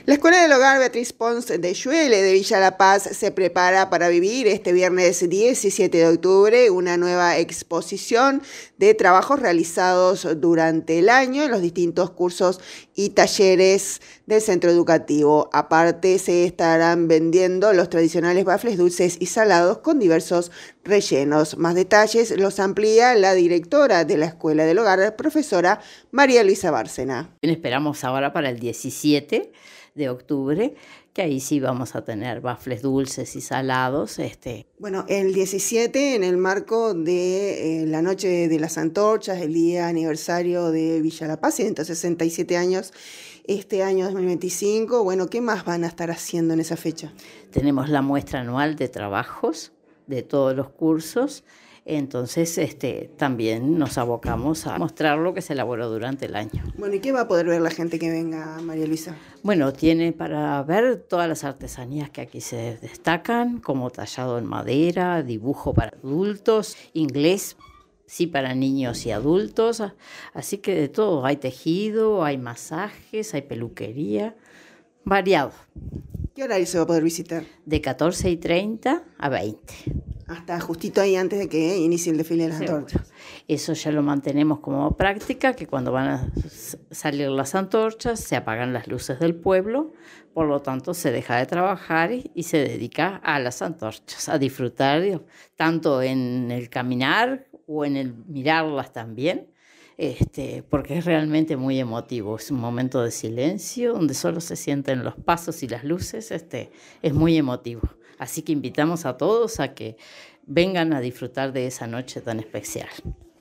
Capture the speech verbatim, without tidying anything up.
La Escuela del Hogar Beatriz Pons de Lluele de Villa La Paz se prepara para vivir este viernes diecisiete de octubre una nueva exposición de trabajos realizados durante el año en los distintos cursos y talleres del centro educativo. Aparte, se estarán vendiendo los tradicionales bafles dulces y salados con diversos rellenos. Más detalles los amplía la directora de la Escuela del Hogar, profesora María Luisa Bárcena. Esperamos ahora para el diecisiete de octubre, que ahí sí vamos a tener bafles dulces y salados. Este. Bueno, el diecisiete, en el marco de eh, la Noche de las Antorchas, el día aniversario de Villa La Paz, ciento sesenta y siete años, este año dos mil veinticinco. Bueno, ¿qué más van a estar haciendo en esa fecha? Tenemos la muestra anual de trabajos de todos los cursos. Entonces, este, también nos abocamos a mostrar lo que se elaboró durante el año. Bueno, ¿y qué va a poder ver la gente que venga, María Luisa? Bueno, tiene para ver todas las artesanías que aquí se destacan, como tallado en madera, dibujo para adultos, inglés, sí, para niños y adultos. Así que de todo, hay tejido, hay masajes, hay peluquería, variado. ¿Qué horario se va a poder visitar? De catorce y treinta a veinte. Hasta justito ahí antes de que inicie el desfile de las antorchas. Eso ya lo mantenemos como práctica, que cuando van a salir las antorchas se apagan las luces del pueblo, por lo tanto se deja de trabajar y se dedica a las antorchas, a disfrutar tanto en el caminar o en el mirarlas también, este, porque es realmente muy emotivo. Es un momento de silencio donde solo se sienten los pasos y las luces. Este, es muy emotivo. Así que invitamos a todos a que vengan a disfrutar de esa noche tan especial.